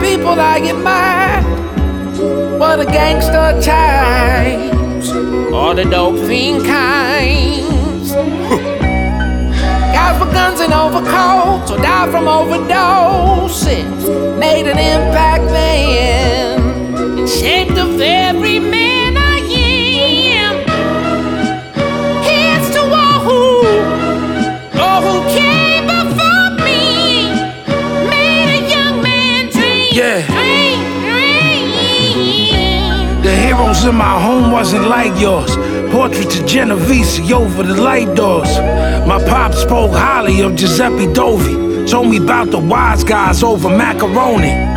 people I admire were the gangster types or the dope fiend kinds. Guys with guns and overcoats or died from overdoses made an impact then and shaped the very man I am. Here's to all who came before me, made a young man dream. Yeah. The heroes in my home wasn't like yours. Portraits of Genovese over the light doors. My pop spoke highly of Giuseppe Dovi. Told me about the wise guys over macaroni.